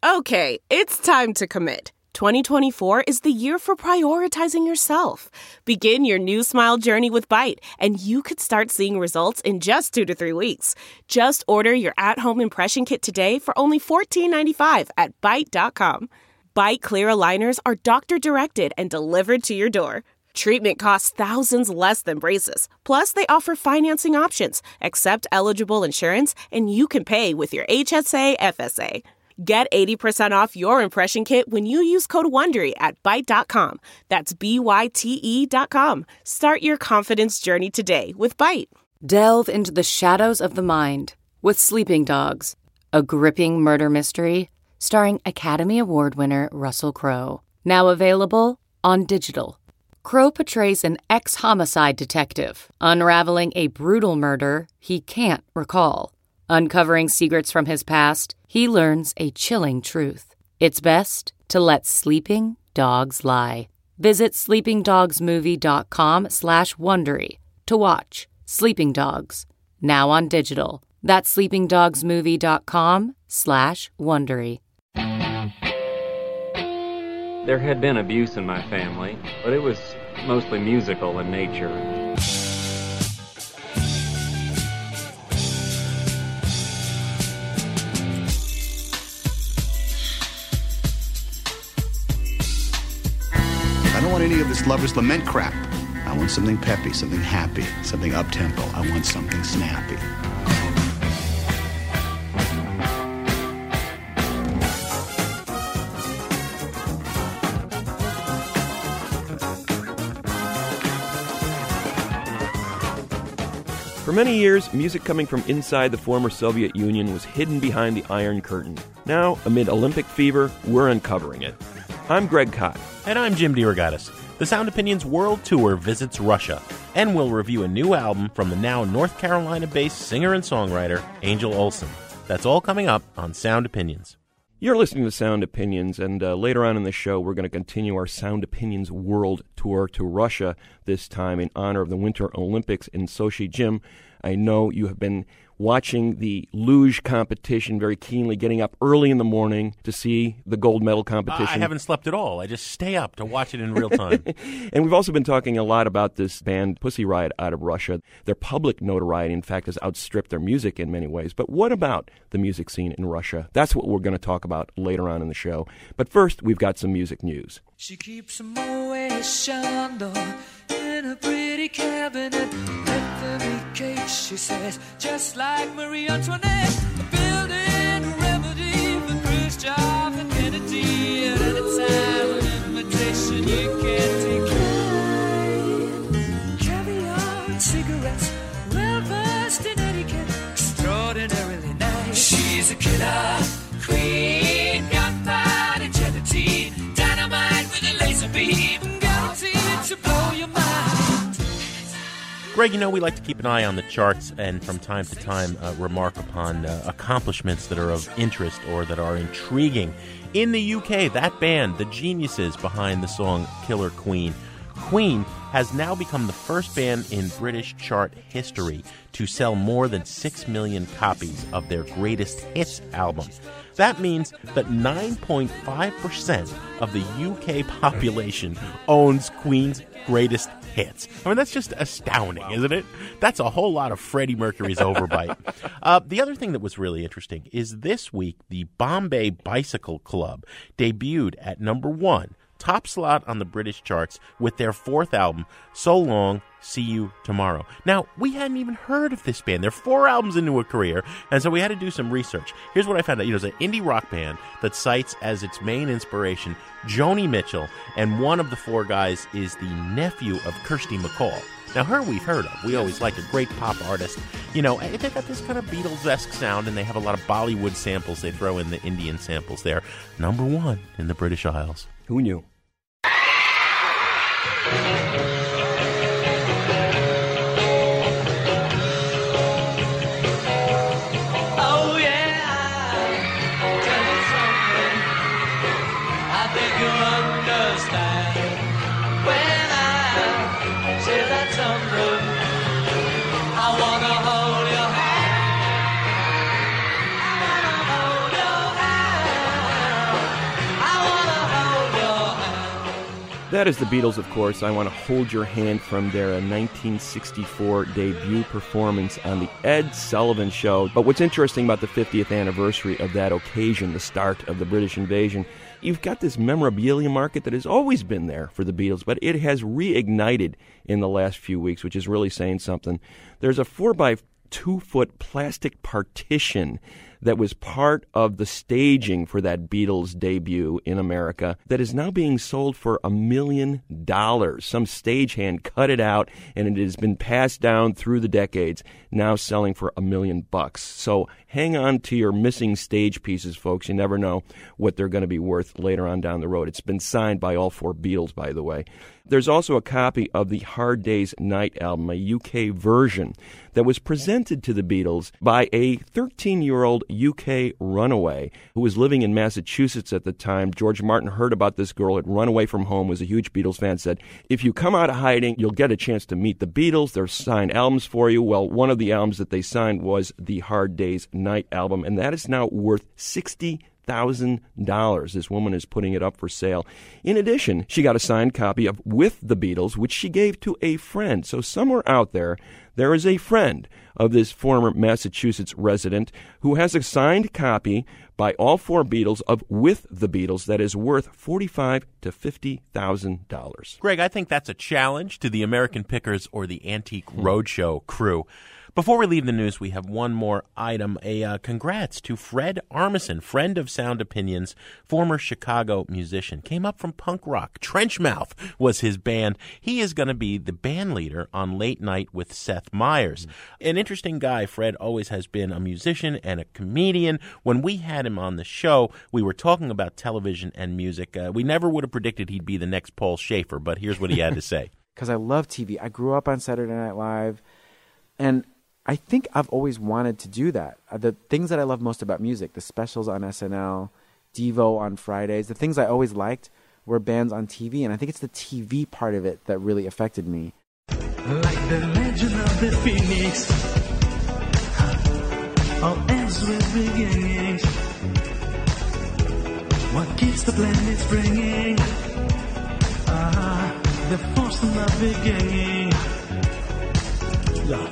Okay, it's time to commit. 2024 is the year for prioritizing yourself. Begin your new smile journey with Byte, and you could start seeing results in just 2 to 3 weeks. Just order your at-home impression kit today for only $14.95 at Byte.com. Byte Clear aligners are doctor-directed and delivered to your door. Treatment costs thousands less than braces. Plus, they offer financing options, accept eligible insurance, and you can pay with your HSA, FSA. Get 80% off your impression kit when you use code WONDERY at Byte.com. That's BYTE.com. Start your confidence journey today with Byte. Delve into the shadows of the mind with Sleeping Dogs, a gripping murder mystery starring Academy Award winner Russell Crowe. Now available on digital. Crowe portrays an ex-homicide detective unraveling a brutal murder he can't recall. Uncovering secrets from his past, he learns a chilling truth. It's best to let sleeping dogs lie. Visit sleepingdogsmovie.com/Wondery to watch Sleeping Dogs, now on digital. That's sleepingdogsmovie.com/Wondery. There had been abuse in my family, but it was mostly musical in nature. I don't want any of this lover's lament crap. I want something peppy, something happy, something up-tempo. I want something snappy. For many years, music coming from inside the former Soviet Union was hidden behind the Iron Curtain. Now, amid Olympic fever, we're uncovering it. I'm Greg Kot. And I'm Jim DeRogatis. The Sound Opinions World Tour visits Russia, and we'll review a new album from the now North Carolina-based singer and songwriter Angel Olsen. That's all coming up on Sound Opinions. You're listening to Sound Opinions, and later on in the show, we're going to continue our Sound Opinions World Tour to Russia, this time in honor of the Winter Olympics in Sochi. Jim, I know you have been watching the luge competition very keenly, getting up early in the morning to see the gold medal competition. I haven't slept at all. I just stay up to watch it in real time. And we've also been talking a lot about this band Pussy Riot out of Russia. Their public notoriety, in fact, has outstripped their music in many ways. But what about the music scene in Russia? That's what we're going to talk about later on in the show. But first, we've got some music news. She keeps a Moet Chandon in a pretty cabinet. Let them eat cake, she says, just like Marie Antoinette. Building a remedy for Khrushchev and Kennedy. At any time, an invitation you can't decline. Caviar and cigarettes, well versed in etiquette, extraordinarily nice. She's a killer queen, gunpowder gelatine, dynamite with a laser beam, guaranteed to blow your mind. Greg, you know we like to keep an eye on the charts and from time to time remark upon accomplishments that are of interest or that are intriguing. In the UK, that band, the geniuses behind the song Killer Queen, Queen has now become the first band in British chart history to sell more than 6 million copies of their greatest hits album. That means that 9.5% of the UK population owns Queen's greatest hits. I mean, that's just astounding, isn't it? That's a whole lot of Freddie Mercury's overbite. The other thing that was really interesting is this week, the Bombay Bicycle Club debuted at number 1, top slot on the British charts with their 4th album, So Long, See You Tomorrow. Now, we hadn't even heard of this band. They're 4 albums into a career, and so we had to do some research. Here's what I found out. It's an indie rock band that cites as its main inspiration Joni Mitchell, and one of the 4 guys is the nephew of Kirsty MacColl. Now, her we've heard of. We always like a great pop artist. You know, they got this kind of Beatles-esque sound, and they have a lot of Bollywood samples. They throw in the Indian samples there. Number 1 in the British Isles. Who knew? That is the Beatles, of course. I Want to Hold Your Hand from their 1964 debut performance on the Ed Sullivan Show. But what's interesting about the 50th anniversary of that occasion, the start of the British invasion, you've got this memorabilia market that has always been there for the Beatles, but it has reignited in the last few weeks, which is really saying something. There's a 4x2-foot plastic partition that was part of the staging for that Beatles debut in America that is now being sold for $1 million. Some stagehand cut it out, and it has been passed down through the decades, now selling for $1 million. So hang on to your missing stage pieces, folks. You never know what they're going to be worth later on down the road. It's been signed by all four Beatles, by the way. There's also a copy of the Hard Day's Night album, a UK version, that was presented to the Beatles by a 13-year-old UK runaway who was living in Massachusetts at the time. George Martin heard about this girl, had run away from home, was a huge Beatles fan, said, if you come out of hiding, you'll get a chance to meet the Beatles. They'll sign albums for you. Well, one of the albums that they signed was the Hard Day's Night album, and that is now worth $60,000. This woman is putting it up for sale. In addition, she got a signed copy of With the Beatles, which she gave to a friend. So somewhere out there is a friend of this former Massachusetts resident who has a signed copy by all four Beatles of With the Beatles that is worth $45,000 to $50,000. Greg, I think that's a challenge to the American Pickers or the Antique Roadshow crew. Before we leave the news, we have one more item. Congrats to Fred Armisen, friend of Sound Opinions, former Chicago musician. Came up from punk rock. Trenchmouth was his band. He is going to be the band leader on Late Night with Seth Meyers. An interesting guy. Fred always has been a musician and a comedian. When we had him on the show, we were talking about television and music. We never would have predicted he'd be the next Paul Schaefer, but here's what he had to say. Because I love TV. I grew up on Saturday Night Live, and I think I've always wanted to do that. The things that I love most about music, the specials on SNL, Devo on Fridays, the things I always liked were bands on TV, and I think it's the TV part of it that really affected me. Like the legend of the phoenix, all ends with beginnings. What keeps the planet springing? The force from the beginning. Yeah.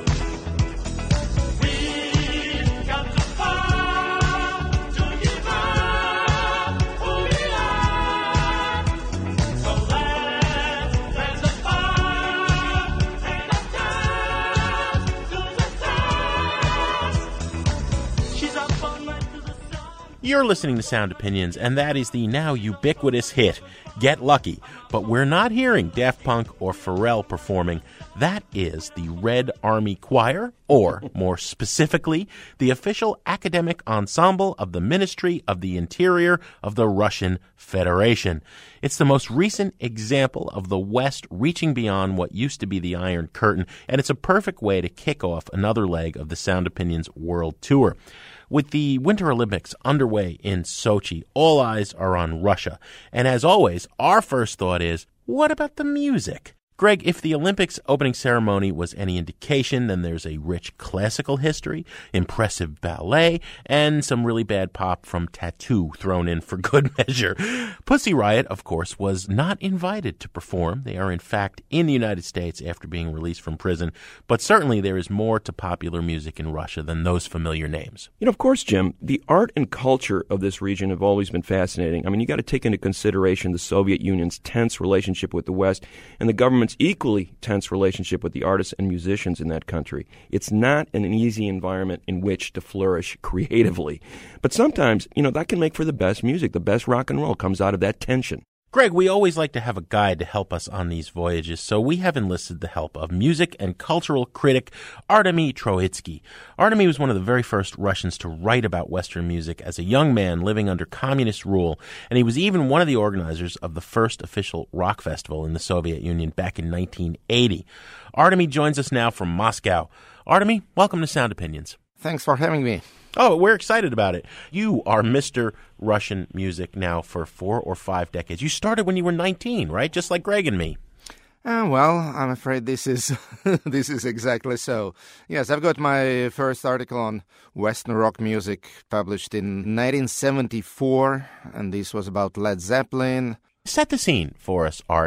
You're listening to Sound Opinions, and that is the now ubiquitous hit, Get Lucky. But we're not hearing Daft Punk or Pharrell performing. That is the Red Army Choir, or more specifically, the official academic ensemble of the Ministry of the Interior of the Russian Federation. It's the most recent example of the West reaching beyond what used to be the Iron Curtain, and it's a perfect way to kick off another leg of the Sound Opinions World Tour. With the Winter Olympics underway in Sochi, all eyes are on Russia. And as always, our first thought is, what about the music? Greg, if the Olympics opening ceremony was any indication, then there's a rich classical history, impressive ballet, and some really bad pop from Tattoo thrown in for good measure. Pussy Riot, of course, was not invited to perform. They are, in fact, in the United States after being released from prison. But certainly there is more to popular music in Russia than those familiar names. You know, of course, Jim, the art and culture of this region have always been fascinating. I mean, you got to take into consideration the Soviet Union's tense relationship with the West and the government's equally tense relationship with the artists and musicians in that country. It's not an easy environment in which to flourish creatively. But sometimes, you know, that can make for the best music. The best rock and roll comes out of that tension. Greg, we always like to have a guide to help us on these voyages, so we have enlisted the help of music and cultural critic Artemy Troitsky. Artemy was one of the very first Russians to write about Western music as a young man living under communist rule, and he was even one of the organizers of the first official rock festival in the Soviet Union back in 1980. Artemy joins us now from Moscow. Artemy, welcome to Sound Opinions. Thanks for having me. Oh, we're excited about it. You are Mr. Russian music now for 4 or 5 decades. You started when you were 19, right? Just like Greg and me. Well, I'm afraid this is this is exactly so. Yes, I've got my first article on Western rock music published in 1974, and this was about Led Zeppelin. Set the scene for us, Art.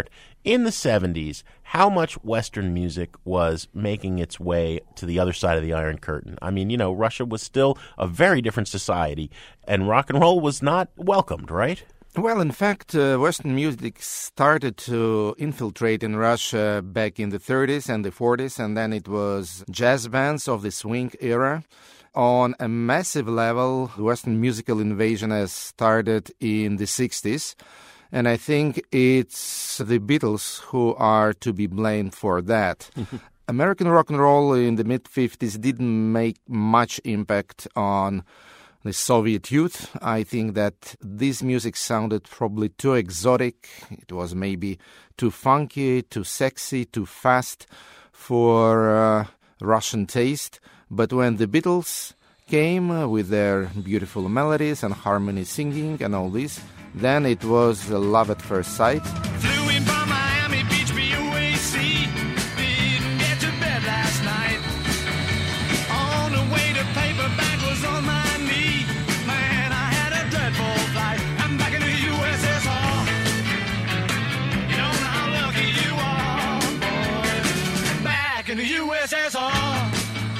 In the 70s, how much Western music was making its way to the other side of the Iron Curtain? I mean, Russia was still a very different society, and rock and roll was not welcomed, right? Well, in fact, Western music started to infiltrate in Russia back in the 30s and the 40s, and then it was jazz bands of the swing era. On a massive level, the Western musical invasion has started in the 60s. And I think it's the Beatles who are to be blamed for that. American rock and roll in the mid-50s didn't make much impact on the Soviet youth. I think that this music sounded probably too exotic. It was maybe too funky, too sexy, too fast for Russian taste. But when the Beatles came with their beautiful melodies and harmony singing and all this, then it was love at first sight. Flew in from Miami Beach, BUAC. Didn't get to bed last night. On the way to paperback was on my knee. Man, I had a dreadful flight. I'm back in the USSR. You don't know how lucky you are, boy. Back in the USSR.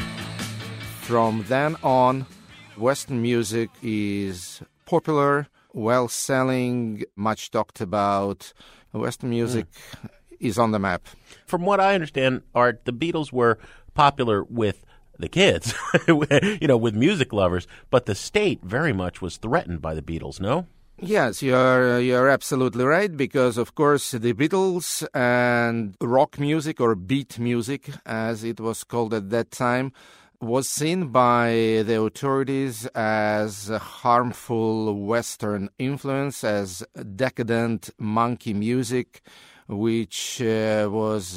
From then on, Western music is popular, well-selling, much talked about. Western music is on the map. From what I understand, Art, the Beatles were popular with the kids, with music lovers, but the state very much was threatened by the Beatles, no? Yes, you're absolutely right, because, of course, the Beatles and rock music, or beat music, as it was called at that time, was seen by the authorities as a harmful Western influence, as decadent monkey music, which was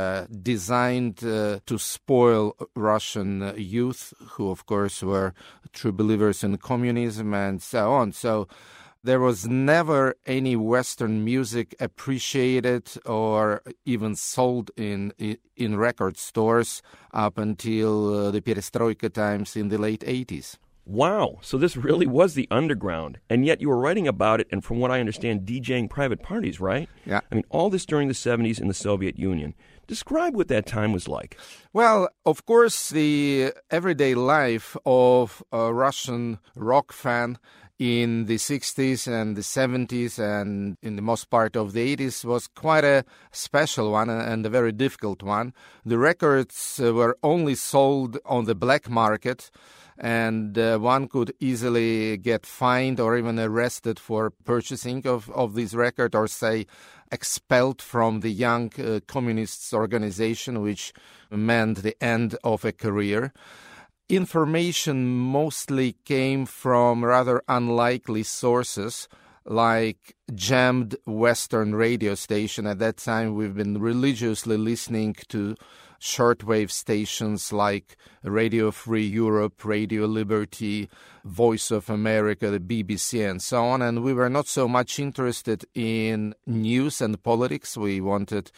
designed to spoil Russian youth, who, of course, were true believers in communism and so on. So there was never any Western music appreciated or even sold in record stores up until the Perestroika times in the late 80s. Wow, so this really was the underground, and yet you were writing about it and, from what I understand, DJing private parties, right? Yeah. I mean, all this during the 70s in the Soviet Union. Describe what that time was like. Well, of course, the everyday life of a Russian rock fan in the 60s and the 70s and in the most part of the 80s was quite a special one and a very difficult one. The records were only sold on the black market, and one could easily get fined or even arrested for purchasing of this record, or say expelled from the Young Communists organization, which meant the end of a career. Information mostly came from rather unlikely sources, like jammed Western radio station. At that time, we've been religiously listening to shortwave stations like Radio Free Europe, Radio Liberty, Voice of America, the BBC, and so on. And we were not so much interested in news and politics. We wanted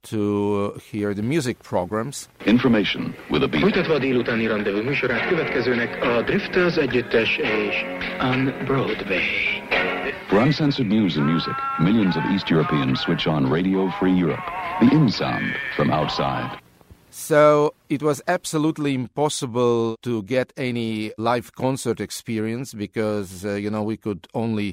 to hear the music programs. Information with a beat. Folytatva a délutáni rendezvú műsorát következőnek a Drifters együttes és On Broadway. For uncensored news and music, millions of East Europeans switch on Radio Free Europe, the in sound from outside. So it was absolutely impossible to get any live concert experience because, we could only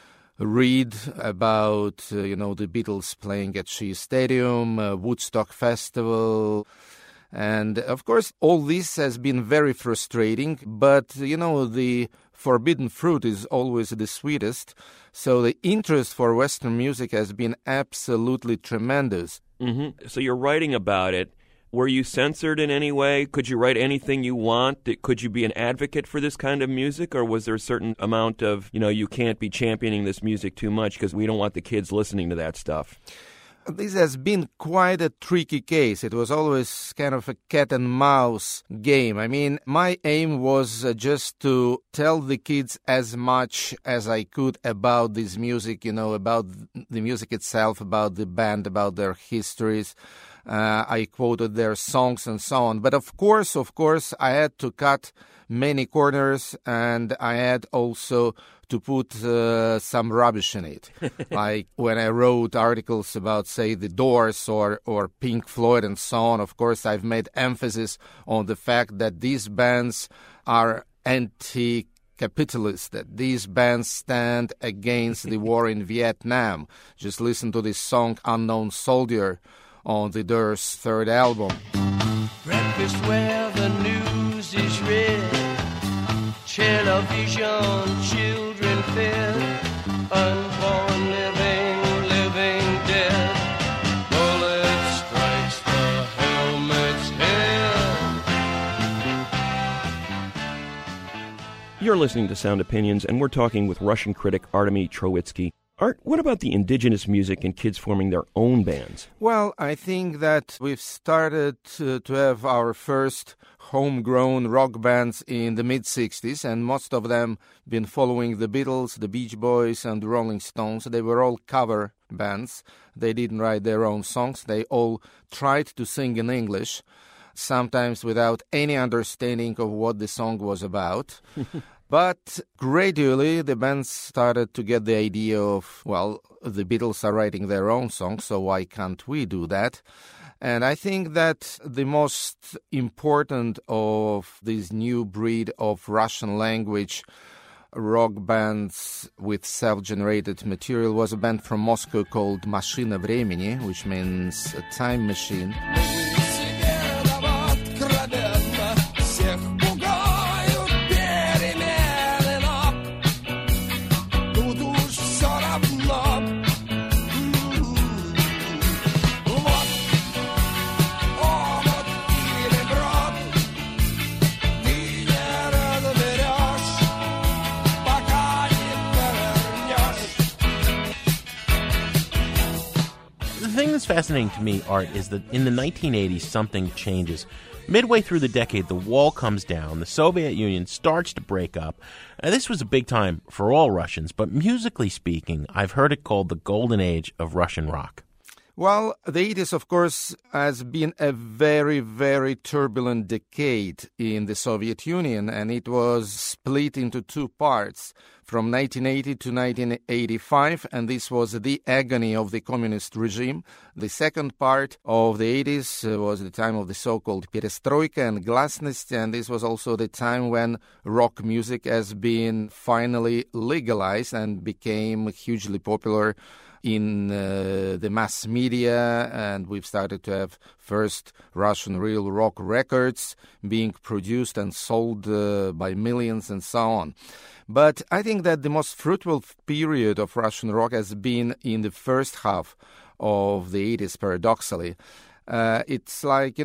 read about, the Beatles playing at Shea Stadium, Woodstock Festival. And, of course, all this has been very frustrating. But, the forbidden fruit is always the sweetest. So the interest for Western music has been absolutely tremendous. Mm-hmm. So you're writing about it. Were you censored in any way? Could you write anything you want? Could you be an advocate for this kind of music? Or was there a certain amount of, you can't be championing this music too much because we don't want the kids listening to that stuff? This has been quite a tricky case. It was always kind of a cat and mouse game. I mean, my aim was just to tell the kids as much as I could about this music, about the music itself, about the band, about their histories. I quoted their songs and so on. But of course, I had to cut many corners, and I had also to put some rubbish in it. Like when I wrote articles about, say, the Doors or Pink Floyd and so on, of course, I've made emphasis on the fact that these bands are anti-capitalist, that these bands stand against the war in Vietnam. Just listen to this song, Unknown Soldier, on the Doors' third album. Breakfast where the news is read, television, children fed, unborn living dead. Bullet strikes the helmet's head. You're listening to Sound Opinions, and we're talking with Russian critic Artemy Troitsky. Art, what about the indigenous music and kids forming their own bands? Well, I think that we've started to have our first homegrown rock bands in the mid-'60s, and most of them been following the Beatles, the Beach Boys, and the Rolling Stones. They were all cover bands. They didn't write their own songs. They all tried to sing in English, sometimes without any understanding of what the song was about. But gradually, the bands started to get the idea of, well, the Beatles are writing their own songs, so why can't we do that? And I think that the most important of this new breed of Russian language rock bands with self-generated material was a band from Moscow called Mashina Vremeni, which means a time machine. The thing that's fascinating to me, Art, is that in the 1980s, something changes. Midway through the decade, the wall comes down, the Soviet Union starts to break up. This was a big time for all Russians, but musically speaking, I've heard it called the golden age of Russian rock. Well, the 80s, of course, has been a very, very turbulent decade in the Soviet Union, and it was split into two parts, from 1980 to 1985, and this was the agony of the communist regime. The second part of the 80s was the time of the so-called perestroika and glasnost, and this was also the time when rock music has been finally legalized and became hugely popular in the mass media, and we've started to have first Russian real rock records being produced and sold by millions and so on. But I think that the most fruitful period of Russian rock has been in the first half of the 80s, paradoxically. It's like,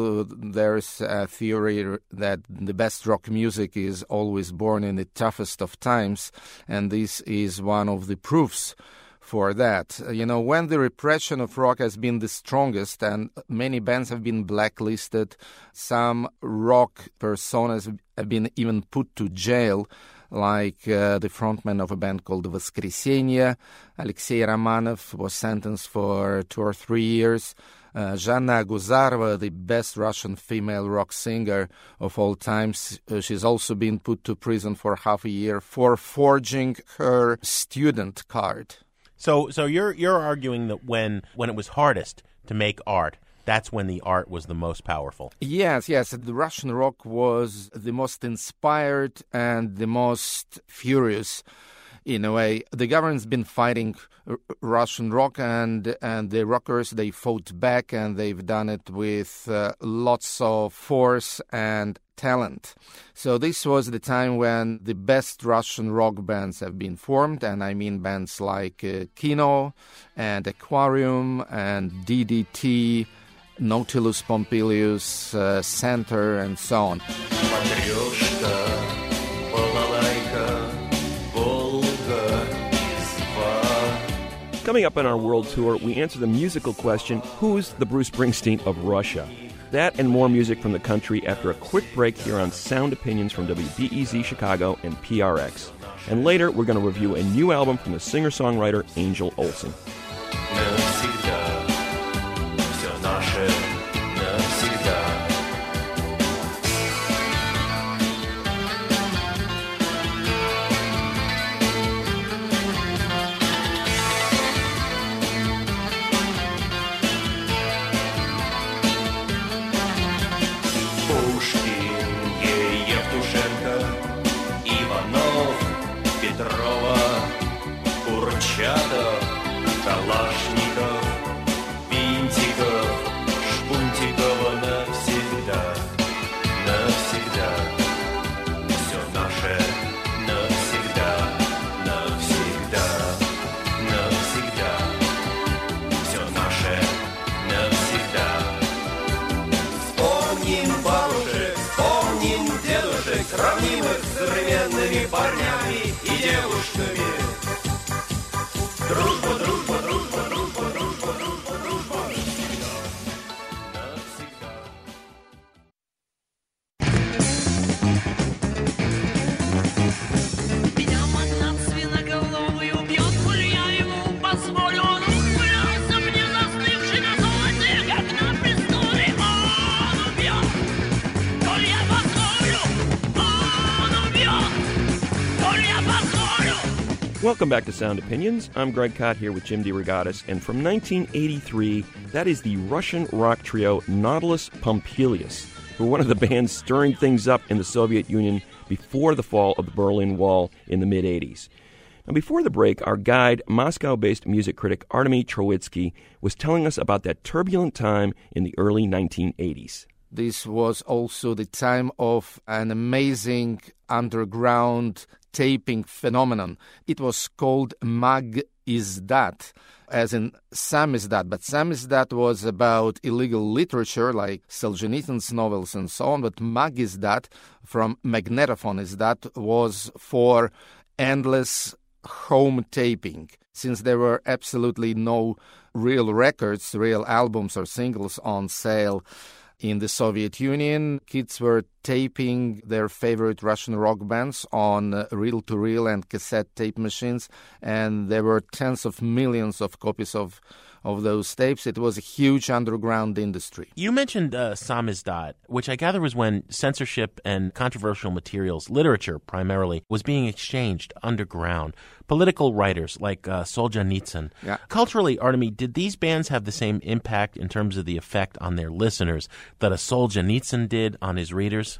there's a theory that the best rock music is always born in the toughest of times, and this is one of the proofs for that. When the repression of rock has been the strongest and many bands have been blacklisted, some rock personas have been even put to jail, like the frontman of a band called Voskresenie, Alexei Romanov, was sentenced for 2 or 3 years. Zhanna Aguzarova, the best Russian female rock singer of all times, she's also been put to prison for half a year for forging her student card. So you're arguing that when it was hardest to make art, that's when the art was the most powerful. Yes. The Russian rock was the most inspired and the most furious, in a way. The government's been fighting Russian rock, and the rockers, they fought back, and they've done it with lots of force and talent. So this was the time when the best Russian rock bands have been formed, and I mean bands like Kino and Aquarium and DDT, Nautilus Pompilius, Center, and so on. Coming up on our world tour, we answer the musical question, who's the Bruce Springsteen of Russia? That and more music from the country after a quick break here on Sound Opinions from WBEZ Chicago and PRX. And later, we're going to review a new album from the singer-songwriter Angel Olsen. Welcome back to Sound Opinions. I'm Greg Kot here with Jim DeRogatis, and from 1983, that is the Russian rock trio Nautilus Pompilius, who were one of the bands stirring things up in the Soviet Union before the fall of the Berlin Wall in the mid-'80s. Now, before the break, our guide, Moscow-based music critic Artemy Troitsky, was telling us about that turbulent time in the early 1980s. This was also the time of an amazing underground taping phenomenon. It was called Mag-izdat, as in samizdat. But samizdat was about illegal literature like Solzhenitsyn's novels and so on. But Mag-izdat, from magnetophone izdat, was for endless home taping. Since there were absolutely no real records, real albums or singles on sale in the Soviet Union, kids were taping their favorite Russian rock bands on reel-to-reel and cassette tape machines, and there were tens of millions of copies of those tapes. It was a huge underground industry. You mentioned samizdat, which I gather was when censorship and controversial materials, literature primarily, was being exchanged underground. Political writers like Solzhenitsyn. Yeah. Culturally, Artemy, did these bands have the same impact in terms of the effect on their listeners that a Solzhenitsyn did on his readers?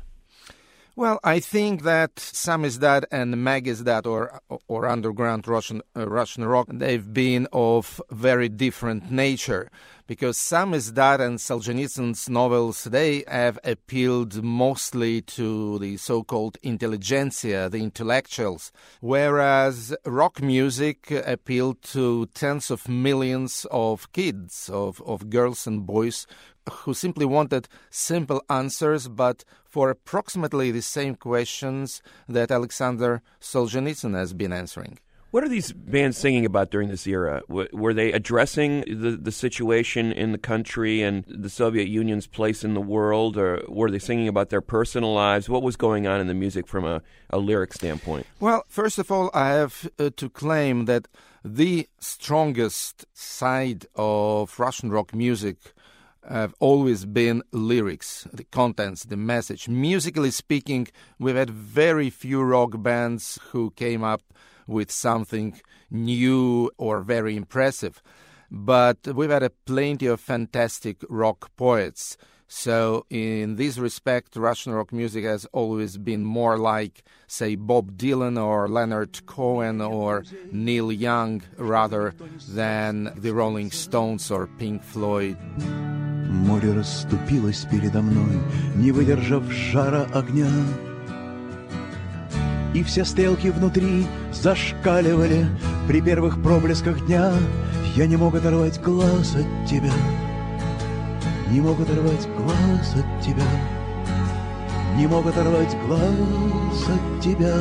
Well, I think that samizdat and magizdat, or underground Russian rock, they've been of very different nature, because samizdat and Solzhenitsyn's novels, they have appealed mostly to the so-called intelligentsia, the intellectuals, whereas rock music appealed to tens of millions of kids, of girls and boys, who simply wanted simple answers, but for approximately the same questions that Alexander Solzhenitsyn has been answering. What are these bands singing about during this era? Were they addressing the situation in the country and the Soviet Union's place in the world, or were they singing about their personal lives? What was going on in the music from a lyric standpoint? Well, first of all, I have to claim that the strongest side of Russian rock music have always been lyrics, the contents, the message. Musically speaking, we've had very few rock bands who came up with something new or very impressive. But we've had plenty of fantastic rock poets. So in this respect, Russian rock music has always been more like, say, Bob Dylan or Leonard Cohen or Neil Young, rather than the Rolling Stones or Pink Floyd. Море расступилось передо мной, не выдержав жара огня. И все стрелки внутри зашкаливали при первых проблесках дня. Я не мог оторвать глаз от тебя, не мог оторвать глаз от тебя, не мог оторвать глаз от тебя.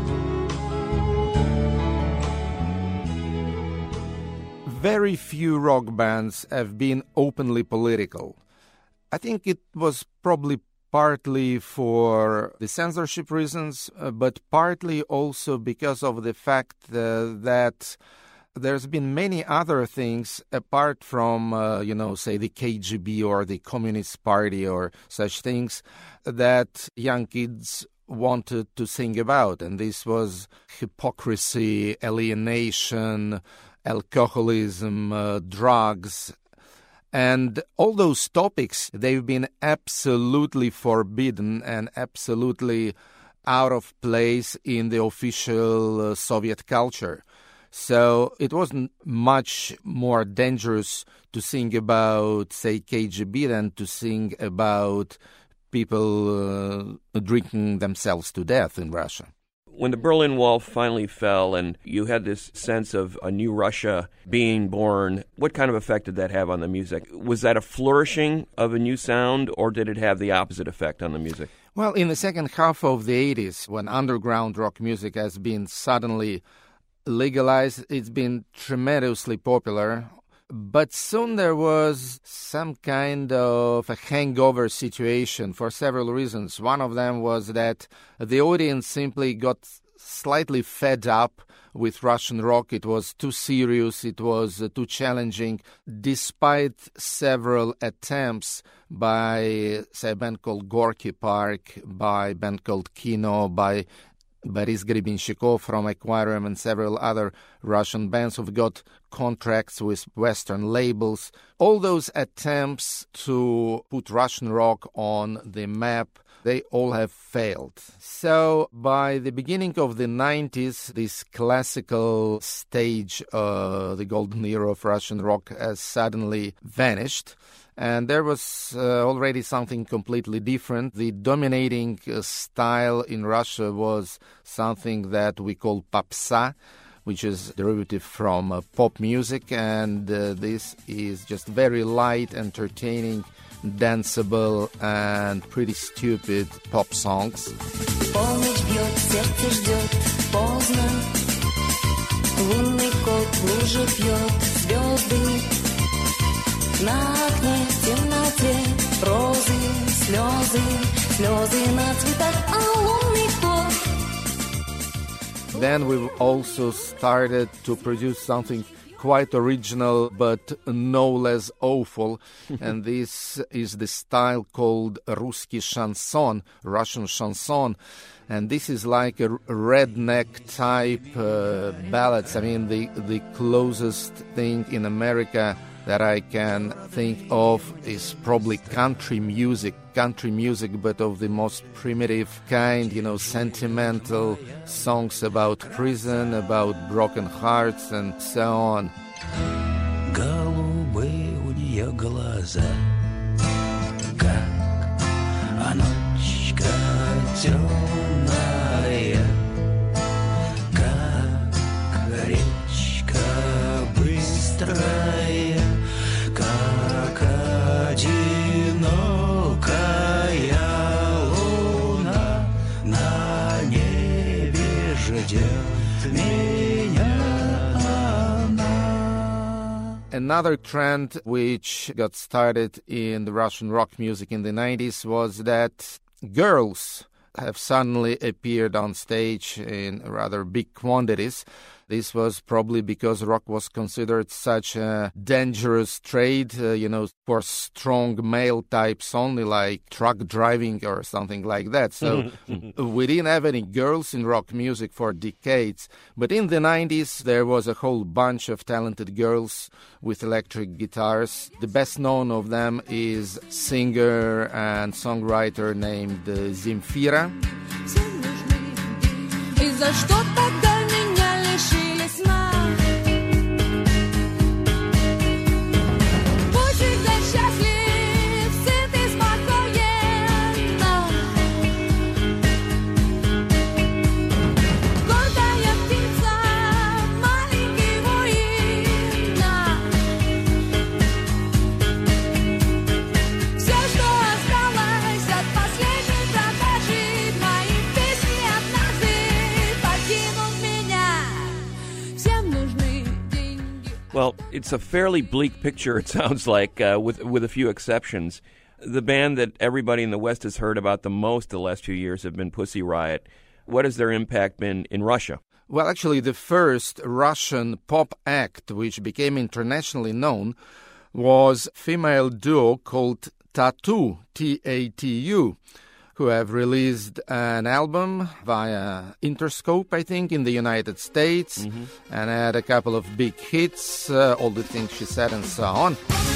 Very few rock bands have been openly political. I think it was probably partly for the censorship reasons, but partly also because of the fact that there's been many other things apart from, say the KGB or the Communist Party or such things that young kids wanted to sing about. And this was hypocrisy, alienation, alcoholism, drugs, and all those topics, they've been absolutely forbidden and absolutely out of place in the official Soviet culture. So it wasn't much more dangerous to sing about, say, KGB than to sing about people drinking themselves to death in Russia. When the Berlin Wall finally fell and you had this sense of a new Russia being born, what kind of effect did that have on the music? Was that a flourishing of a new sound, or did it have the opposite effect on the music? Well, in the second half of the 80s, when underground rock music has been suddenly legalized, it's been tremendously popular. But soon there was some kind of a hangover situation for several reasons. One of them was that the audience simply got slightly fed up with Russian rock. It was too serious, it was too challenging, despite several attempts by, say, a band called Gorky Park, by a band called Kino, by Boris Grebenshchikov from Aquarium and several other Russian bands who've got contracts with Western labels. All those attempts to put Russian rock on the map, they all have failed. So by the beginning of the 90s, this classical stage, the golden era of Russian rock, has suddenly vanished. And there was already something completely different. The dominating style in Russia was something that we call popsa, which is a derivative from pop music. And this is just very light, entertaining, danceable, and pretty stupid pop songs. Полночь бьет, сердце ждет, поздно. Лунный кот в луже пьет звезды. На окне в темноте розы, слезы, слезы на цветах, а лунный кот. Then we've also started to produce something quite original but no less awful, and this is the style called Ruski chanson, Russian chanson. And this is like a redneck type ballads. I mean, the closest thing in America that I can think of is probably country music, but of the most primitive kind, sentimental songs about prison, about broken hearts, and so on. Голубые у нее глаза, как ночка темная, как речка быстрая. Как одинокая луна на небе ждет меня она. Another trend which got started in the Russian rock music in the 90s was that girls have suddenly appeared on stage in rather big quantities. This was probably because rock was considered such a dangerous trade, for strong male types only, like truck driving or something like that. So we didn't have any girls in rock music for decades. But in the 90s, there was a whole bunch of talented girls with electric guitars. The best known of them is singer and songwriter named Zemfira. Well, it's a fairly bleak picture, it sounds like, with a few exceptions. The band that everybody in the West has heard about the most the last few years have been Pussy Riot. What has their impact been in Russia? Well, actually, the first Russian pop act which became internationally known was a female duo called Tatu, T-A-T-U, who have released an album via Interscope, I think, in the United States, and had a couple of big hits, All the Things She Said, and so on.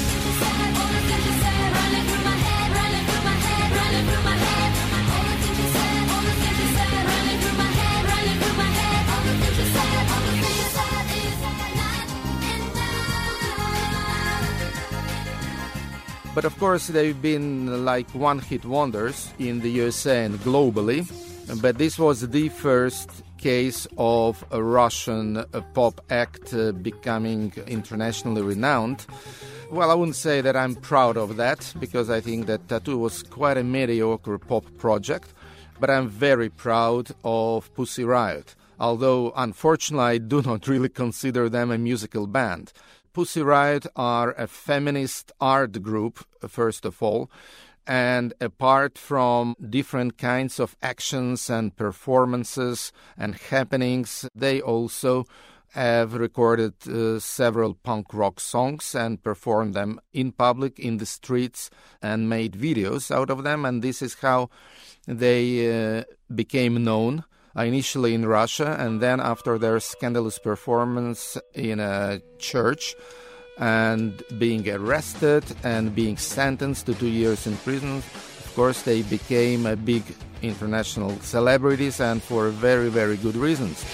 But of course, they've been like one-hit wonders in the USA and globally. But this was the first case of a Russian pop act becoming internationally renowned. Well, I wouldn't say that I'm proud of that, because I think that Tatu was quite a mediocre pop project. But I'm very proud of Pussy Riot, although unfortunately I do not really consider them a musical band. Pussy Riot are a feminist art group, first of all, and apart from different kinds of actions and performances and happenings, they also have recorded several punk rock songs and performed them in public, in the streets, and made videos out of them, and this is how they became known. initially in Russia, and then after their scandalous performance in a church and being arrested and being sentenced to 2 years in prison, of course they became a big international celebrities, and for very, very good reasons.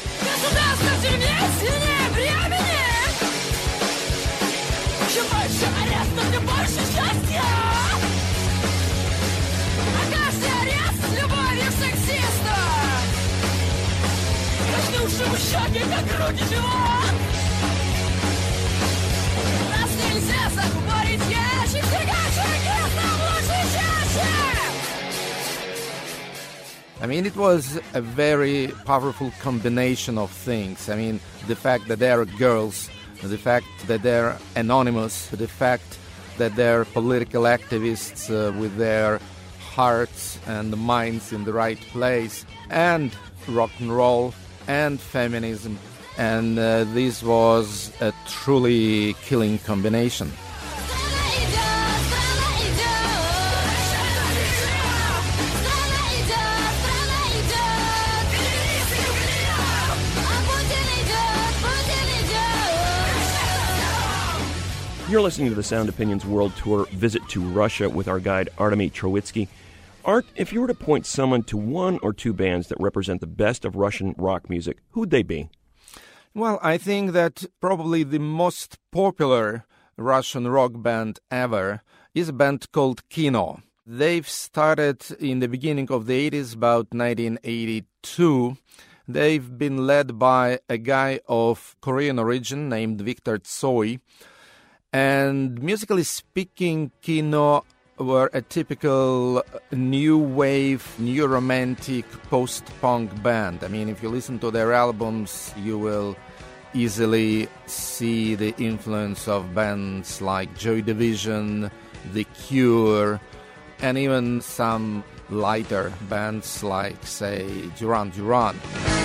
I mean, it was a very powerful combination of things. I mean, the fact that they are girls, the fact that they're anonymous, the fact that they're political activists with their hearts and minds in the right place, and rock and roll and feminism. And this was a truly killing combination. You're listening to the Sound Opinions World Tour Visit to Russia with our guide Artemy Troitsky. Art, if you were to point someone to one or two bands that represent the best of Russian rock music, who'd they be? Well, I think that probably the most popular Russian rock band ever is a band called Kino. They've started in the beginning of the 80s, about 1982. They've been led by a guy of Korean origin named Viktor Tsoi. And musically speaking, Kino were a typical new wave, new romantic post-punk band. I mean, if you listen to their albums, you will easily see the influence of bands like Joy Division, The Cure, and even some lighter bands like, say, Duran Duran.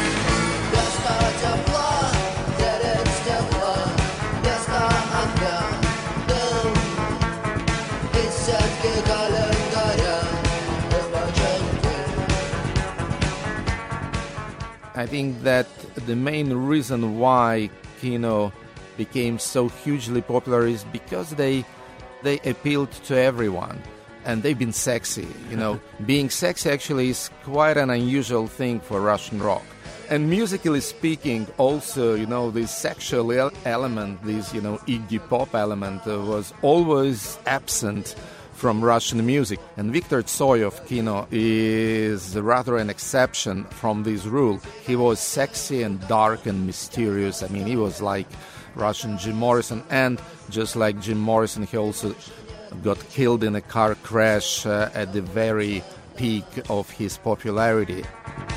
I think that the main reason why Kino became so hugely popular is because they appealed to everyone, and they've been sexy. You know, being sexy actually is quite an unusual thing for Russian rock. And musically speaking, also, you know, this sexual element, this, you know, Iggy Pop element was always absent from Russian music. And Viktor Tsoi of Kino is rather an exception from this rule. He was sexy and dark and mysterious. I mean, he was like Russian Jim Morrison, and just like Jim Morrison, he also got killed in a car crash at the very peak of his popularity.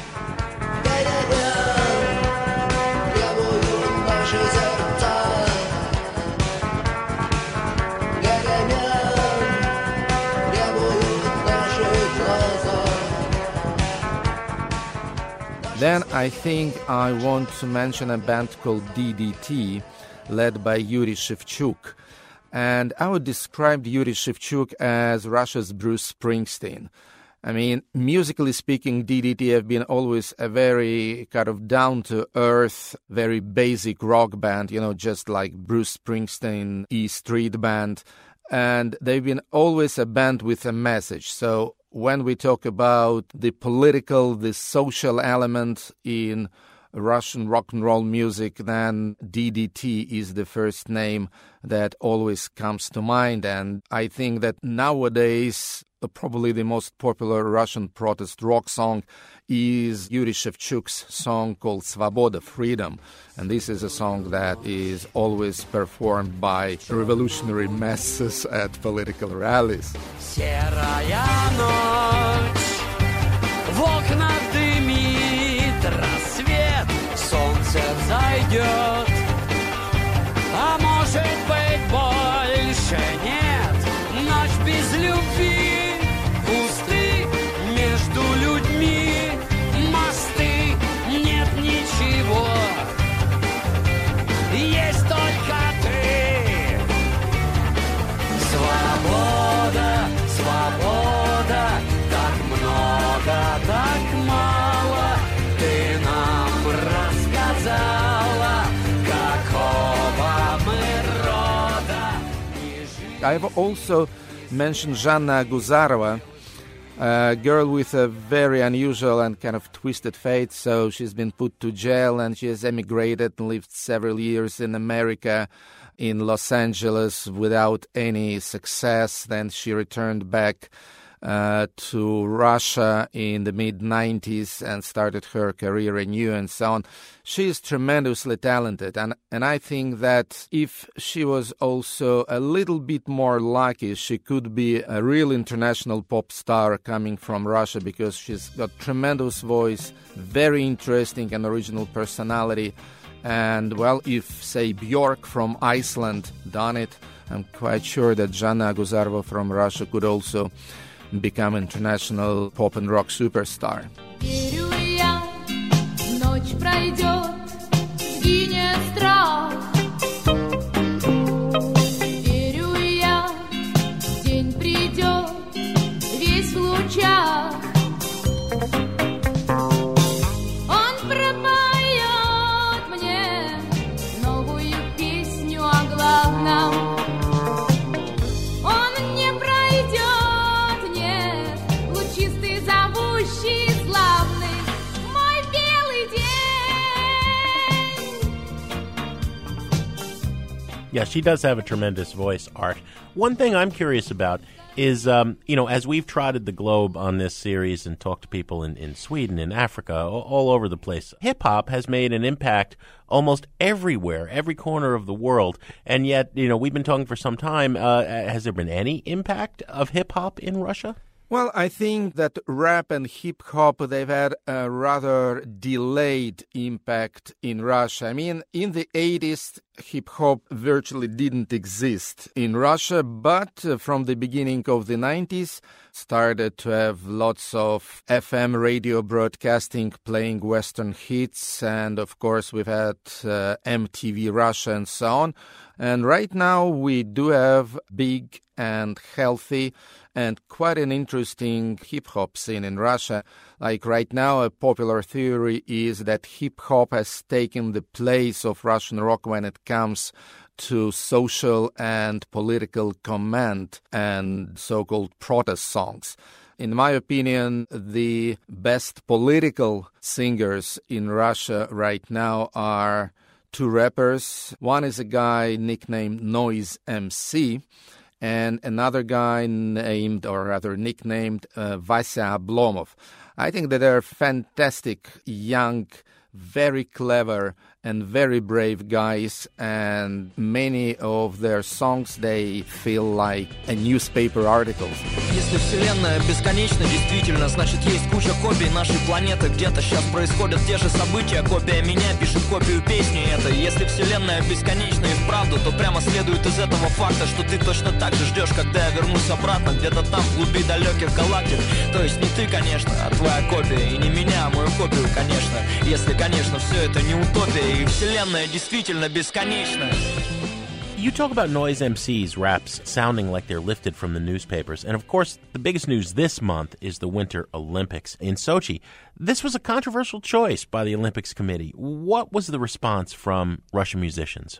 Then I think I want to mention a band called DDT, led by Yuri Shevchuk. And I would describe Yuri Shevchuk as Russia's Bruce Springsteen. I mean, musically speaking, DDT have been always a very kind of down-to-earth, very basic rock band, you know, just like Bruce Springsteen, E Street Band. And they've been always a band with a message. So when we talk about the political, the social element in Russian rock and roll music, then DDT is the first name that always comes to mind. And I think that nowadays, probably the most popular Russian protest rock song is Yuri Shevchuk's song called Svoboda, Freedom. And this is a song that is always performed by revolutionary masses at political rallies. Серая ночь, в окнах дымит рассвет, солнце взойдет, а может быть больше нет, ночь без любви, кусты между людьми, мосты, нет ничего, есть только ты. Свобода, свобода, так много, так мало, ты I've also mentioned Zhanna Aguzarova, a girl with a very unusual and kind of twisted fate. So she's been put to jail and she has emigrated and lived several years in America, in Los Angeles, without any success. Then she returned back to Russia in the mid-90s and started her career anew and so on. She is tremendously talented, and I think that if she was also a little bit more lucky, she could be a real international pop star coming from Russia, because she's got tremendous voice, very interesting and original personality. And, well, if, say, Björk from Iceland done it, I'm quite sure that Zhanna Aguzarova from Russia could also become international pop and rock superstar. Верю я, ночь пройдет, сгинет страх. Верю я, день придет, весь в лучах. Он пропоет мне новую песню о главном. Yeah, she does have a tremendous voice, Art. One thing I'm curious about is, as we've trotted the globe on this series and talked to people in Sweden, in Africa, all over the place, hip-hop has made an impact almost everywhere, every corner of the world. And yet, we've been talking for some time. Has there been any impact of hip-hop in Russia? Well, I think that rap and hip-hop, they've had a rather delayed impact in Russia. I mean, in the 80s, hip-hop virtually didn't exist in Russia, but from the beginning of the 90s, started to have lots of FM radio broadcasting playing Western hits, and of course we've had MTV Russia and so on. And right now we do have big and healthy and quite an interesting hip-hop scene in Russia. Like right now, a popular theory is that hip-hop has taken the place of Russian rock when it comes to social and political comment and so-called protest songs. In my opinion, the best political singers in Russia right now are two rappers. One is a guy nicknamed Noise MC, and another guy named, or rather nicknamed, Vasya Oblomov. I think that they're fantastic, young, very clever and very brave guys, and many of their songs, they feel like a newspaper articles. Если Вселенная бесконечна, действительно, значит есть куча копий нашей планеты. Где-то сейчас происходят те же события. Копия меня пишет копию песни этой. Если Вселенная бесконечна и вправду, то прямо следует из этого факта, что ты точно так же ждешь, когда я вернусь обратно, где-то там, в глуби далеких галактик. То есть не ты, конечно, а твоя копия. И не меня, а мою копию, конечно. Если, конечно, все это не утопия, и Вселенная действительно бесконечна. You talk about Noise MC's raps sounding like they're lifted from the newspapers. And, of course, the biggest news this month is the Winter Olympics in Sochi. This was a controversial choice by the Olympics Committee. What was the response from Russian musicians?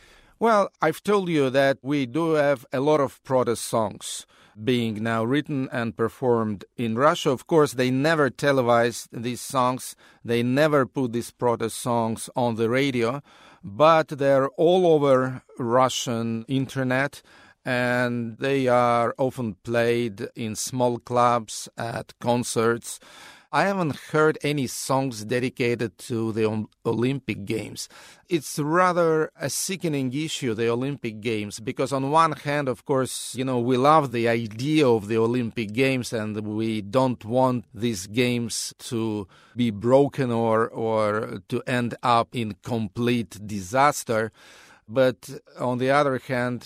Well, I've told you that we do have a lot of protest songs being now written and performed in Russia. Of course, they never televised these songs. They never put these protest songs on the radio. But they're all over Russian internet, and they are often played in small clubs, at concerts. I haven't heard any songs dedicated to the Olympic Games. It's rather a sickening issue, the Olympic Games, because on one hand, of course, we love the idea of the Olympic Games and we don't want these games to be broken or to end up in complete disaster. But on the other hand,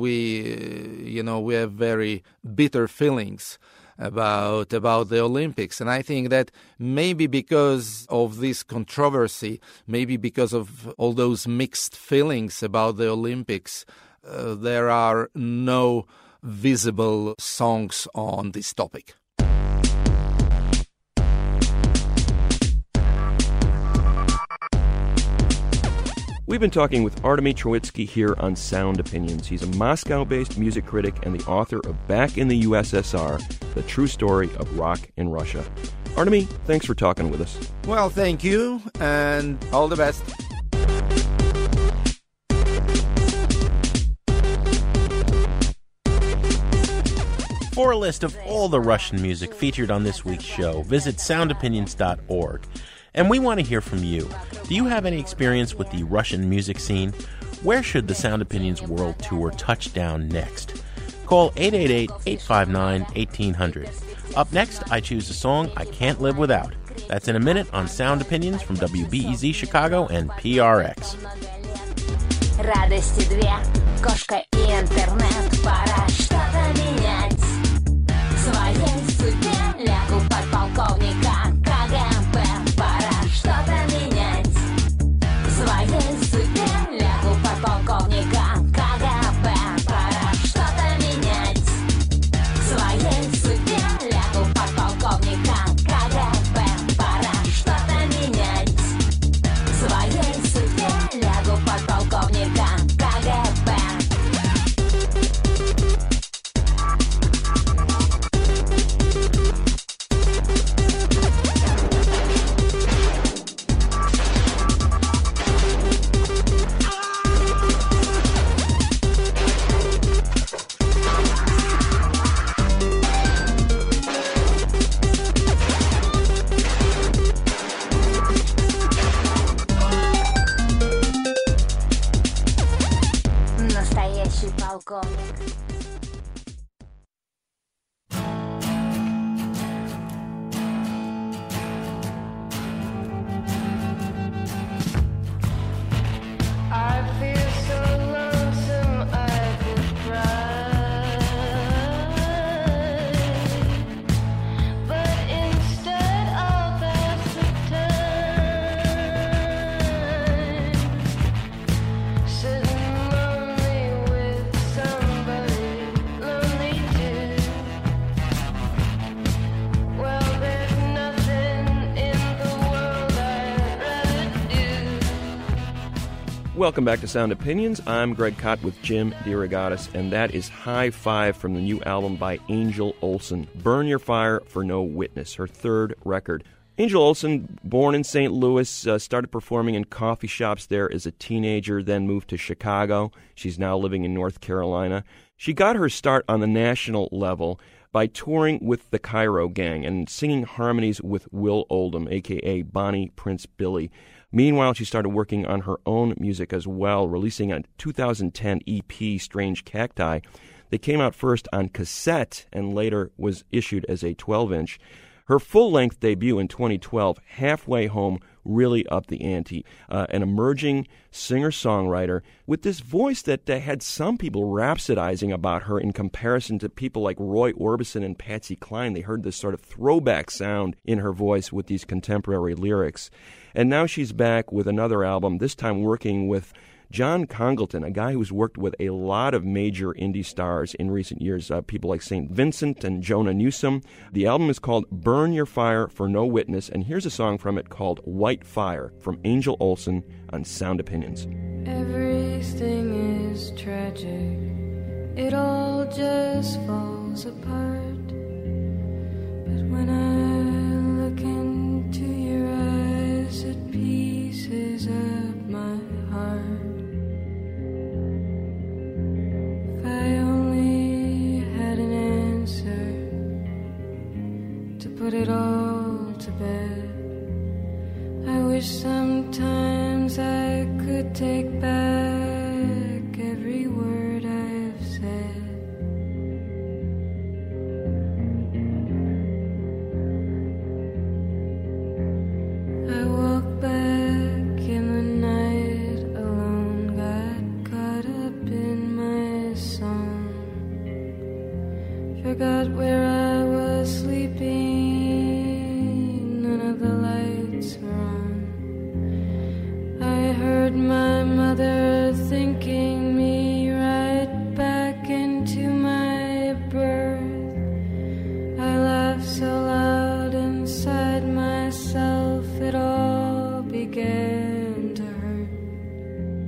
we have very bitter feelings about the Olympics. And I think that maybe because of this controversy, maybe because of all those mixed feelings about the Olympics, there are no visible songs on this topic. We've been talking with Artemy Troitsky here on Sound Opinions. He's a Moscow-based music critic and the author of Back in the USSR, The True Story of Rock in Russia. Artemy, thanks for talking with us. Well, thank you, and all the best. For a list of all the Russian music featured on this week's show, visit soundopinions.org. And we want to hear from you. Do you have any experience with the Russian music scene? Where should the Sound Opinions World Tour touch down next? Call 888-859-1800. Up next, I choose a song I can't live without. That's in a minute on Sound Opinions from WBEZ Chicago and PRX. Радости две, кошка и интернет, пора что-то менять. В своей судьбе лягу подполковника КГБ, пора что-то менять. В своей судьбе лягу подполковника КГБ, пора что-то менять. В своей судьбе лягу подполковника КГБ, пора что-то менять. В своей судьбе лягу подполковника КГБ. Настоящий полковник. I feel so lonesome I could cry, but instead I'll pass the time, sitting lonely with somebody lonely too. Well, there's nothing in the world I'd rather do. Welcome back to Sound Opinions. I'm Greg Kot with Jim DeRogatis, and that is High Five from the new album by Angel Olsen, Burn Your Fire for No Witness, her third record. Angel Olsen, born in St. Louis, started performing in coffee shops there as a teenager, then moved to Chicago. She's now living in North Carolina. She got her start on the national level by touring with the Cairo Gang and singing harmonies with Will Oldham, a.k.a. Bonnie Prince Billy. Meanwhile, she started working on her own music as well, releasing a 2010 EP, Strange Cacti, that came out first on cassette and later was issued as a 12-inch. Her full-length debut in 2012, Halfway Home, really upped the ante. An emerging singer-songwriter with this voice that had some people rhapsodizing about her in comparison to people like Roy Orbison and Patsy Cline. They heard this sort of throwback sound in her voice with these contemporary lyrics. And now she's back with another album, this time working with John Congleton, a guy who's worked with a lot of major indie stars in recent years, people like St. Vincent and Jonah Newsom. The album is called Burn Your Fire for No Witness, and here's a song from it called White Fire from Angel Olsen on Sound Opinions. Everything is tragic, it all just falls apart. But when I look into your eyes, it pieces up my heart. If I only had an answer to put it all to bed, I wish sometimes I could take back every word I've said. I walk back in the night alone, got caught up in my song, forgot where I was sleeping, none of the lights were on. I heard my mother thinking me right back into my birth. I laughed so loud inside myself, it all began to hurt.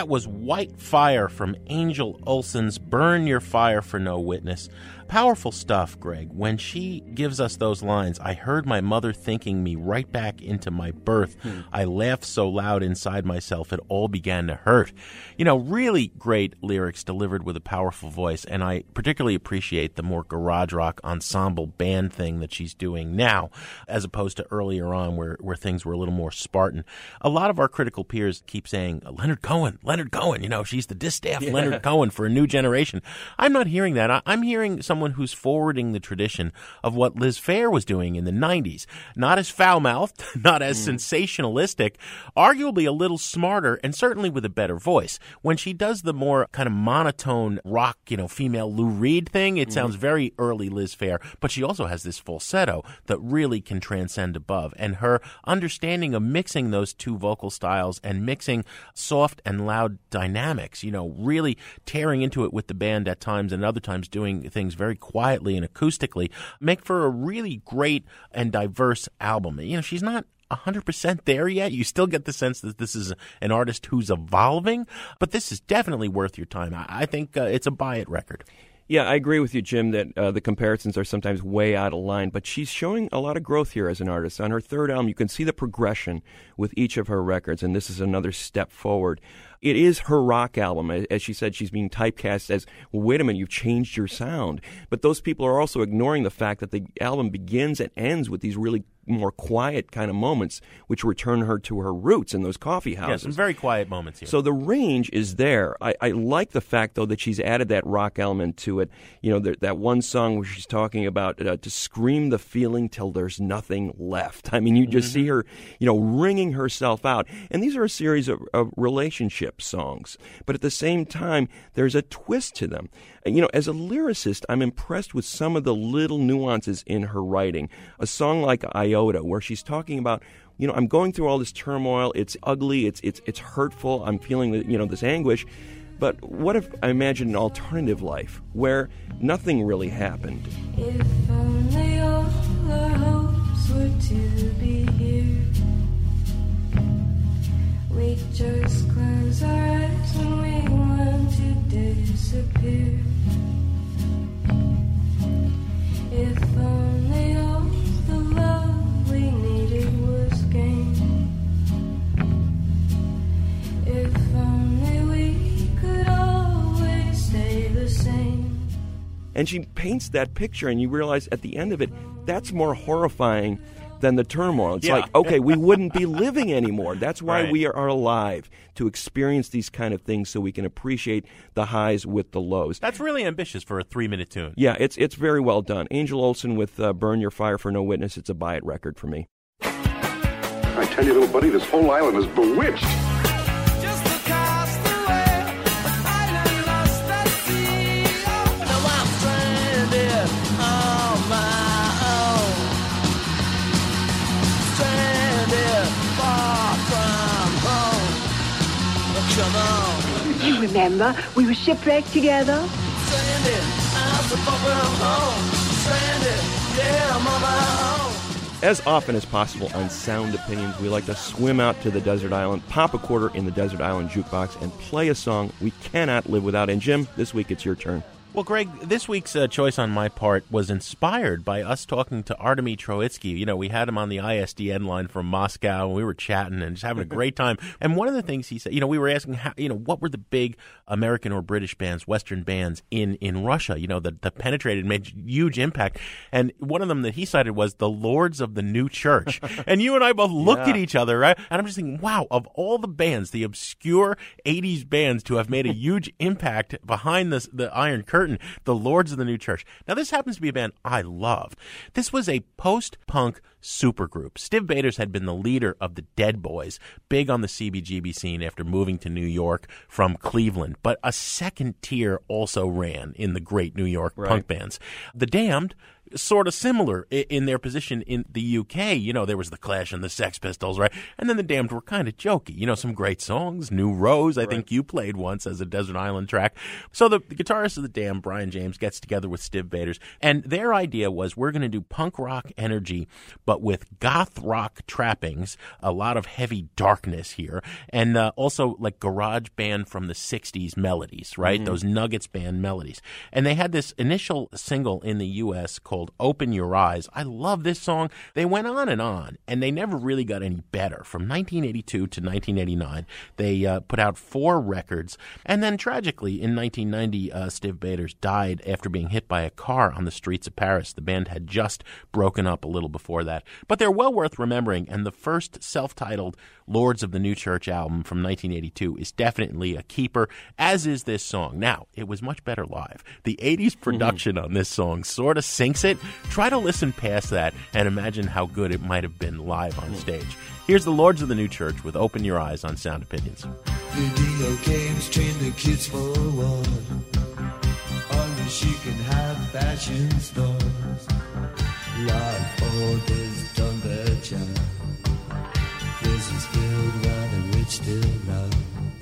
That was White Fire from Angel Olsen's Burn Your Fire for No Witness. Powerful stuff, Greg. When she gives us those lines, I heard my mother thinking me right back into my birth. I laughed so loud inside myself, it all began to hurt. You know, really great lyrics delivered with a powerful voice, and I particularly appreciate the more garage rock ensemble band thing that she's doing now, as opposed to earlier on where things were a little more Spartan. A lot of our critical peers keep saying, Leonard Cohen, you know, she's the distaff Leonard Cohen for a new generation. I'm not hearing that. I'm hearing someone who's forwarding the tradition of what Liz Phair was doing in the 90s. Not as foul-mouthed, not as sensationalistic, arguably a little smarter, and certainly with a better voice. When she does the more kind of monotone rock, you know, female Lou Reed thing, it sounds very early Liz Phair, but she also has this falsetto that really can transcend above. And her understanding of mixing those two vocal styles and mixing soft and loud dynamics, you know, really tearing into it with the band at times and other times doing things very quietly and acoustically, make for a really great and diverse album. You know, she's not 100% there yet. You still get the sense that this is an artist who's evolving, but this is definitely worth your time. I think it's a buy-it record. Yeah, I agree with you, Jim, that the comparisons are sometimes way out of line, but she's showing a lot of growth here as an artist. On her third album, you can see the progression with each of her records, and this is another step forward. It is her rock album. As she said, she's being typecast as, well, wait a minute, you've changed your sound. But those people are also ignoring the fact that the album begins and ends with these really more quiet kind of moments, which return her to her roots in those coffee houses. Yeah, some very quiet moments here. So the range is there. I like the fact, though, that she's added that rock element to it. You know, that one song where she's talking about to scream the feeling till there's nothing left. I mean, you just see her, you know, wringing herself out. And these are a series of relationship songs. But at the same time, there's a twist to them. You know, as a lyricist, I'm impressed with some of the little nuances in her writing. A song like Iota, where she's talking about, you know, I'm going through all this turmoil. It's ugly. It's hurtful. I'm feeling, you know, this anguish. But what if I imagine an alternative life where nothing really happened? If only all our hopes were to be here, we just close our eyes when we want to disappear. If only all the love we needed was gained. If only we could always stay the same. And she paints that picture, and you realize at the end of it, that's more horrifying than the turmoil. It's like, okay, we wouldn't be living anymore. That's why we are alive, to experience these kind of things so we can appreciate the highs with the lows. That's really ambitious for a 3-minute tune. Yeah, it's very well done. Angel Olsen with Burn Your Fire for No Witness. It's a buy-it record for me. I tell you, little buddy, this whole island is bewitched. You remember, we were shipwrecked together. As often as possible on Sound Opinions, we like to swim out to the desert island, pop a quarter in the desert island jukebox, and play a song we cannot live without. And Jim, this week it's your turn. Well, Greg, this week's choice on my part was inspired by us talking to Artemy Troitsky. You know, we had him on the ISDN line from Moscow, and we were chatting and just having a great time. And one of the things he said, you know, we were asking, how, you know, what were the big American or British bands, Western bands in Russia, you know, that penetrated, made huge impact. And one of them that he cited was the Lords of the New Church. And you and I both looked at each other, right? And I'm just thinking, wow, of all the bands, the obscure 80s bands to have made a huge impact behind the Iron Curtain, the Lords of the New Church. Now, this happens to be a band I love. This was a post-punk supergroup. Stiv Bators had been the leader of the Dead Boys, big on the CBGB scene after moving to New York from Cleveland. But a second tier also ran in the great New York punk bands. The Damned sort of similar in their position in the UK. You know, there was the Clash and the Sex Pistols, right? And then the Damned were kind of jokey. You know, some great songs. New Rose, I think you played once as a Desert Island track. So the guitarist of the Damned, Brian James, gets together with Stiv Bators, and their idea was, we're going to do punk rock energy, but with goth rock trappings, a lot of heavy darkness here, and also like garage band from the 60s melodies, right? Those Nuggets band melodies. And they had this initial single in the U.S. called Open Your Eyes. I love this song. They went on, and they never really got any better. From 1982 to 1989, they put out 4 records, and then tragically in 1990, Stiv Bators died after being hit by a car on the streets of Paris. The band had just broken up a little before that. But they're well worth remembering, and the first self-titled Lords of the New Church album from 1982 is definitely a keeper, as is this song. Now, it was much better live. The 80s production on this song sort of sinks it. Try to listen past that and imagine how good it might have been live on stage. Here's the Lords of the New Church with Open Your Eyes on Sound Opinions. Video games train the kids for war. Only she can have fashion stores. Law orders done their job. Prisons filled while the rich still rob.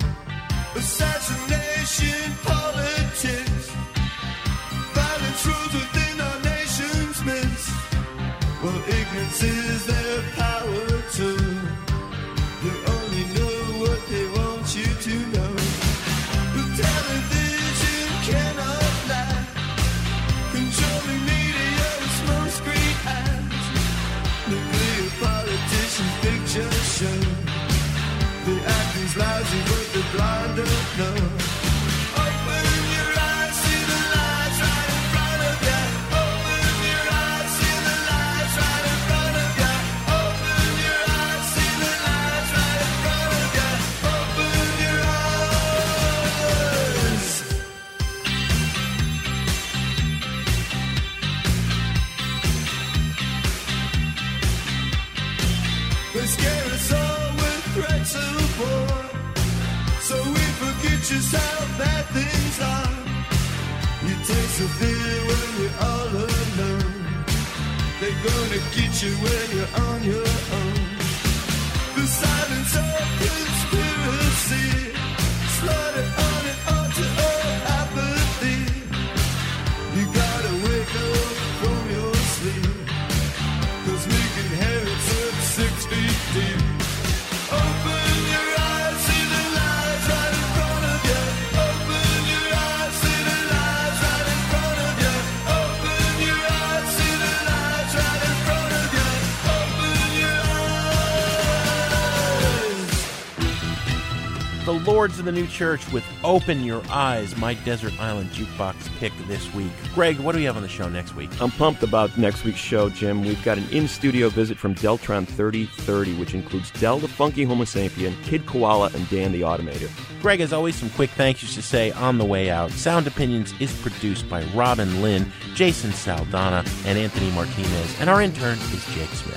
Assassination politics. Violence rules within our nation's midst. Well, ignorance is their power too. You only know what they want you to know. The television cannot lie. Controlling media with smoke screen eyes. Nuclear politicians picture show. The acting's lousy, but the blind don't know. Open your eyes, see the lights right in front of you. Open your eyes, see the lights right in front of you. Open your eyes, see the lights right in front of you. Open your eyes. They scare us all with threats of war, so we forget just how bad things are. You taste the fear when you're all alone. They're gonna get you when you're on your own. The silence of conspiracy, slaughter on and on to all apathy. You gotta wake up from your sleep, 'cause we can hear it 6 feet deep. Open your eyes, see the lights right in front of you. Open your eyes, see the lights right in front of you. Open your eyes, see the lights right in front of you. Open your eyes. The Lords of the New Church with Open Your Eyes, my Desert Island Jukebox pick this week. Greg, what do we have on the show next week? I'm pumped about next week's show, Jim. We've got an in-studio visit from Deltron 3030, which includes Del the Funky Homo Sapien, Kid Koala, and Dan the Automator. Greg, as always, some quick thank yous to say on the way out. Sound Opinions is produced by Robin Lynn, Jason Saldana, and Anthony Martinez, and our intern is Jake Smith.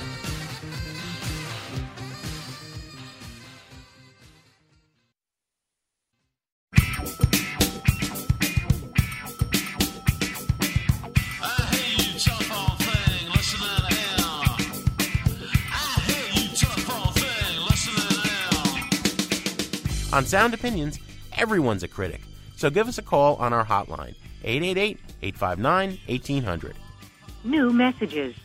On Sound Opinions, everyone's a critic. So give us a call on our hotline, 888-859-1800. New messages.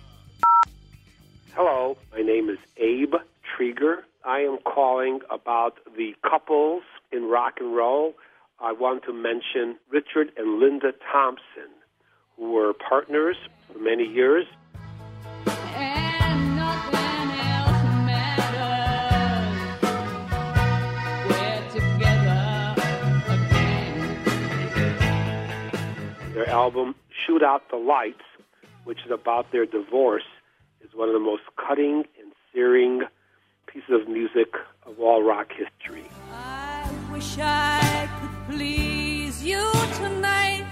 Hello, my name is Abe Trieger. I am calling about the couples in rock and roll. I want to mention Richard and Linda Thompson, who were partners for many years. Their album, Shoot Out the Lights, which is about their divorce, is one of the most cutting and searing pieces of music of all rock history. I wish I could please you tonight,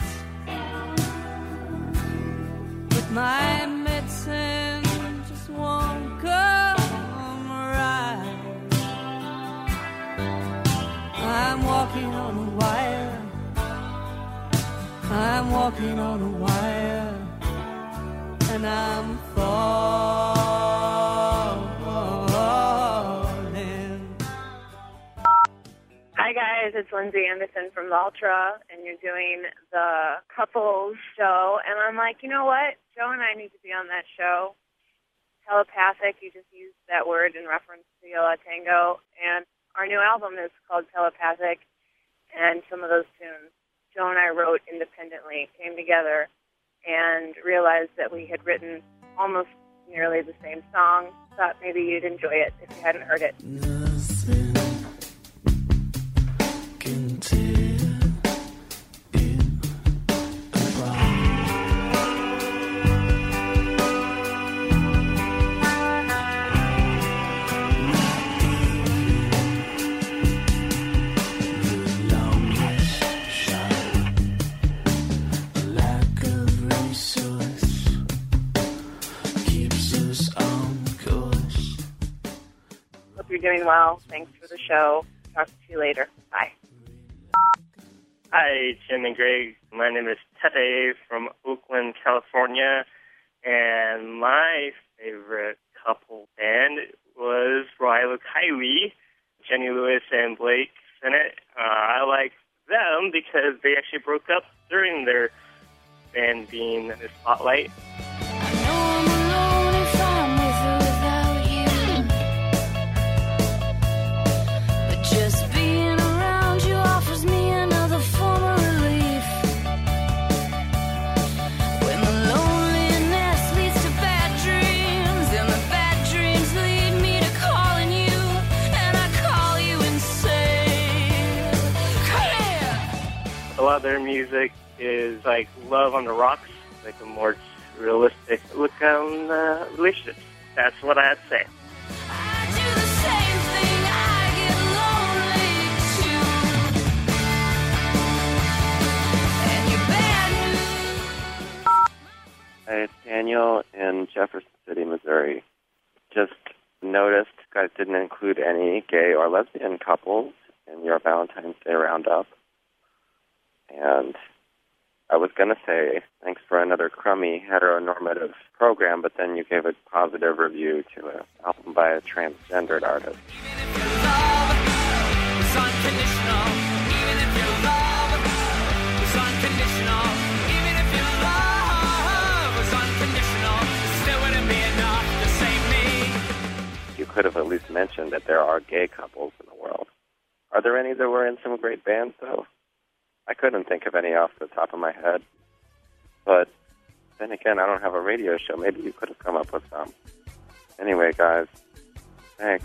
but my medicine just won't come right. I'm walking on a wire. I'm walking on a wire. and I'm falling. Hi guys, it's Lindsay Anderson from Valtra, and you're doing the couples show, and I'm like, you know what? Joe and I need to be on that show. Telepathic, you just used that word in reference to Yo La Tengo, and our new album is called Telepathic, and some of those tunes Joe and I wrote independently, came together, and realized that we had written almost nearly the same song. Thought maybe you'd enjoy it if you hadn't heard it. You're doing well. Thanks for the show. Talk to you later. Bye. Hi, Jim and Greg. My name is Tete from Oakland, California, and my favorite couple band was Rilo Kiley, Jenny Lewis and Blake Sennett. I like them because they actually broke up during their band being in the spotlight. A lot of their music is like Love on the Rocks, like a more realistic look on relationships. That's what I have to say. Hi, it's Daniel in Jefferson City, Missouri. Just noticed you guys didn't include any gay or lesbian couples in your Valentine's Day roundup. And I was going to say thanks for another crummy heteronormative program, but then you gave a positive review to an album by a transgendered artist. You could have at least mentioned that there are gay couples in the world. Are there any that were in some great bands, though? I couldn't think of any off the top of my head. But then again, I don't have a radio show. Maybe you could have come up with some. Anyway, guys, thanks.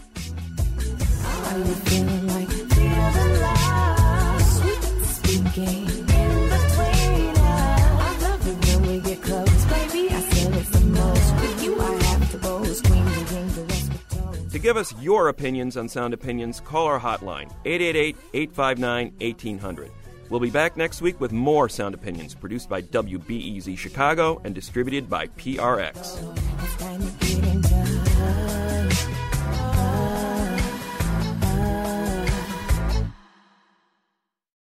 To give us your opinions on Sound Opinions, call our hotline, 888-859-1800. We'll be back next week with more Sound Opinions, produced by WBEZ Chicago and distributed by PRX.